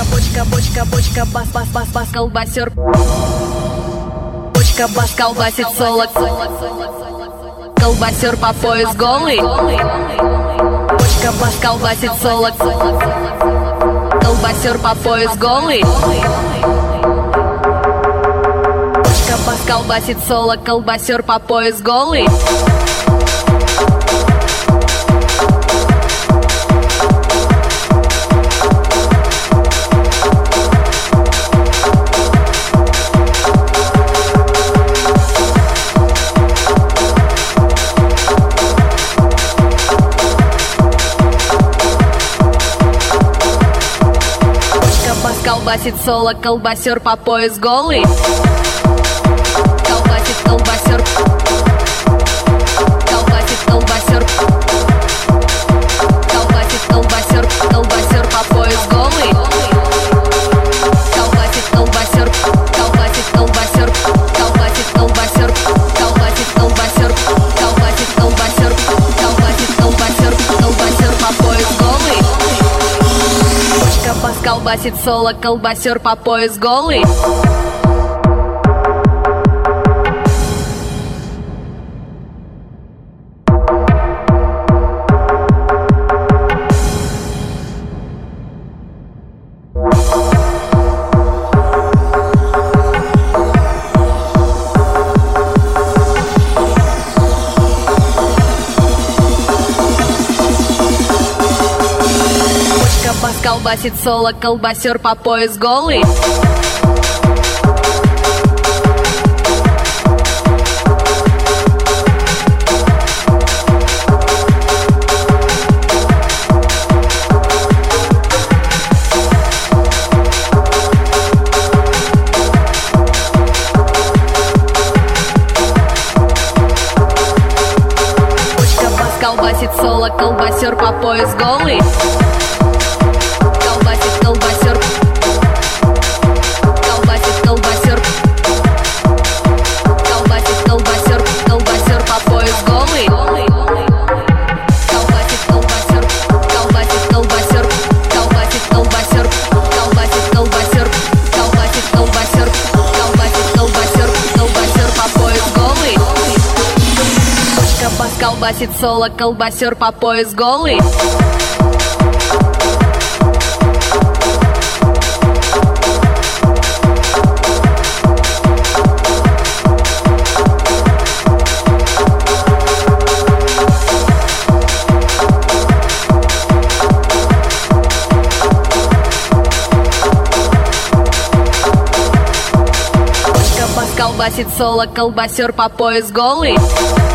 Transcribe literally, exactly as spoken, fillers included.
бочка, бочка, бочка, бас, бас, бас, бас, колбасер. Бочка, бас, колбасит соло. Колбасер по пояс голый. Бочка, бас, колбасит соло. Колбасер по пояс голый. Бочка, бас, колбасит соло. Колбасер по пояс голый. Колбасит соло, колбасер по пояс голый. Колбасит колбасер. Колбасит колбасер. Колбасит колбасер. Колбасер по пояс голый. Колбасит колбасер. Колбасит колбасер. Колбасит колбасер. Колбасит колбасер. Колбасит колбасер. Колбасит колбасер. Колбасер по пояс голый. Бас колбасит соло, колбасер по пояс голый. Бас колбасит соло, колбасер по пояс голый. Бочка, бас колбасит соло, колбасер по пояс голый. Колбасит колбасер. Колбасит колбасер. Колбасит колбасер. Колбасер по пояс голый. Колбасит колбасер. Колбасит колбасер. Колбасит колбасер. Колбасит колбасер. Колбасит колбасер. Колбасит колбасер. Колбасер по пояс голый. Бочка, бас колбасит соло, колбасер по пояс голый. Колбасит соло, колбасер по пояс голый.